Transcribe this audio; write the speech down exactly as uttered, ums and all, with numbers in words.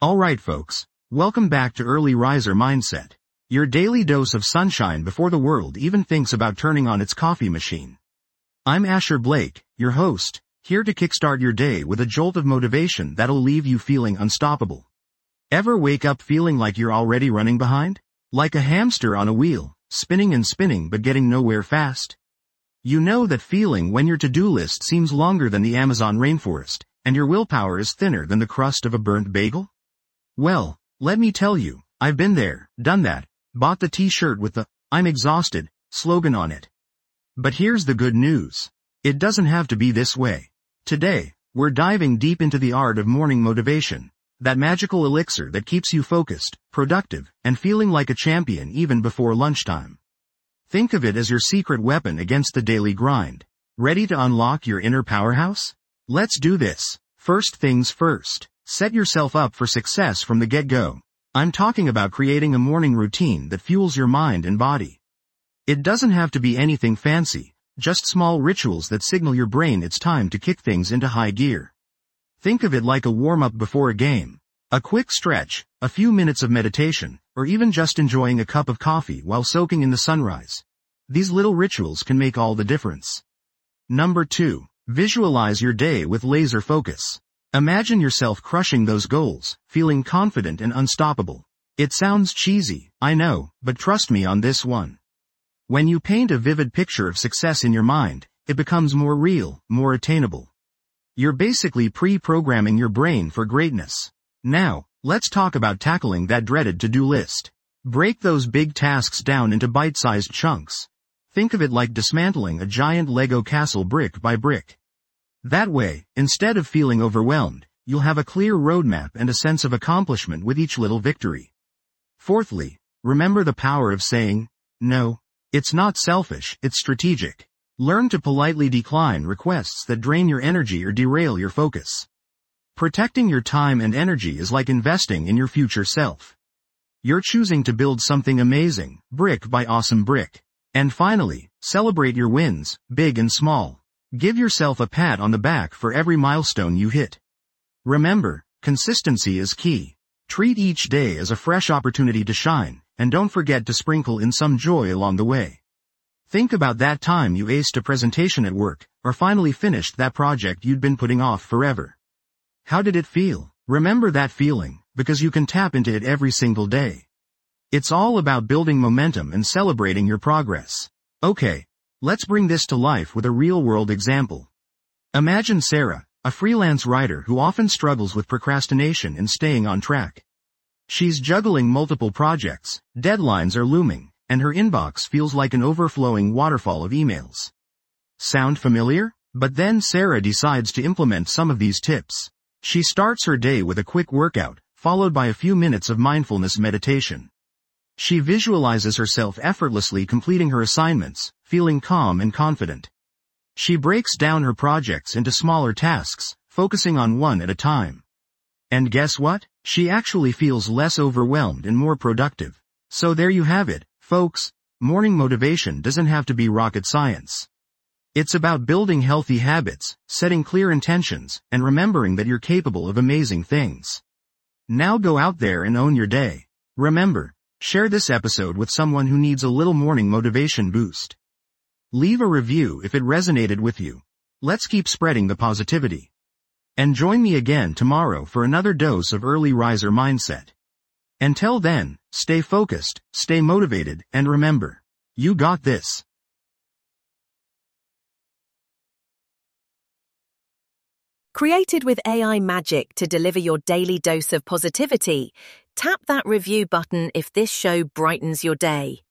Alright folks, welcome back to Early Riser Mindset, your daily dose of sunshine before the world even thinks about turning on its coffee machine. I'm Asher Blake, your host, here to kickstart your day with a jolt of motivation that'll leave you feeling unstoppable. Ever wake up feeling like you're already running behind? Like a hamster on a wheel, spinning and spinning but getting nowhere fast? You know that feeling when your to-do list seems longer than the Amazon rainforest, and your willpower is thinner than the crust of a burnt bagel? Well, let me tell you, I've been there, done that, bought the t-shirt with the, "I'm exhausted," slogan on it. But here's the good news. It doesn't have to be this way. Today, we're diving deep into the art of morning motivation, that magical elixir that keeps you focused, productive, and feeling like a champion even before lunchtime. Think of it as your secret weapon against the daily grind. Ready to unlock your inner powerhouse? Let's do this. First things first. Set yourself up for success from the get-go. I'm talking about creating a morning routine that fuels your mind and body. It doesn't have to be anything fancy, just small rituals that signal your brain it's time to kick things into high gear. Think of it like a warm-up before a game. A quick stretch, a few minutes of meditation, or even just enjoying a cup of coffee while soaking in the sunrise. These little rituals can make all the difference. Number two, visualize your day with laser focus. Imagine yourself crushing those goals, feeling confident and unstoppable. It sounds cheesy, I know, but trust me on this one. When you paint a vivid picture of success in your mind, it becomes more real, more attainable. You're basically pre-programming your brain for greatness. Now, let's talk about tackling that dreaded to-do list. Break those big tasks down into bite-sized chunks. Think of it like dismantling a giant Lego castle brick by brick. That way, instead of feeling overwhelmed, you'll have a clear roadmap and a sense of accomplishment with each little victory. Fourthly, remember the power of saying, no. It's not selfish, it's strategic. Learn to politely decline requests that drain your energy or derail your focus. Protecting your time and energy is like investing in your future self. You're choosing to build something amazing, brick by awesome brick. And finally, celebrate your wins, big and small. Give yourself a pat on the back for every milestone you hit. Remember, consistency is key. Treat each day as a fresh opportunity to shine, and don't forget to sprinkle in some joy along the way. Think about that time you aced a presentation at work, or finally finished that project you'd been putting off forever. How did it feel? Remember that feeling, because you can tap into it every single day. It's all about building momentum and celebrating your progress. Okay, let's bring this to life with a real-world example. Imagine Sarah, a freelance writer who often struggles with procrastination and staying on track. She's juggling multiple projects, deadlines are looming, and her inbox feels like an overflowing waterfall of emails. Sound familiar? But then Sarah decides to implement some of these tips. She starts her day with a quick workout, followed by a few minutes of mindfulness meditation. She visualizes herself effortlessly completing her assignments, feeling calm and confident. She breaks down her projects into smaller tasks, focusing on one at a time. And guess what? She actually feels less overwhelmed and more productive. So there you have it, folks. Morning motivation doesn't have to be rocket science. It's about building healthy habits, setting clear intentions, and remembering that you're capable of amazing things. Now go out there and own your day. Remember, share this episode with someone who needs a little morning motivation boost. Leave a review if it resonated with you. Let's keep spreading the positivity. And join me again tomorrow for another dose of Early Riser Mindset. Until then, stay focused, stay motivated, and remember, you got this. Created with A I magic to deliver your daily dose of positivity, tap that review button if this show brightens your day.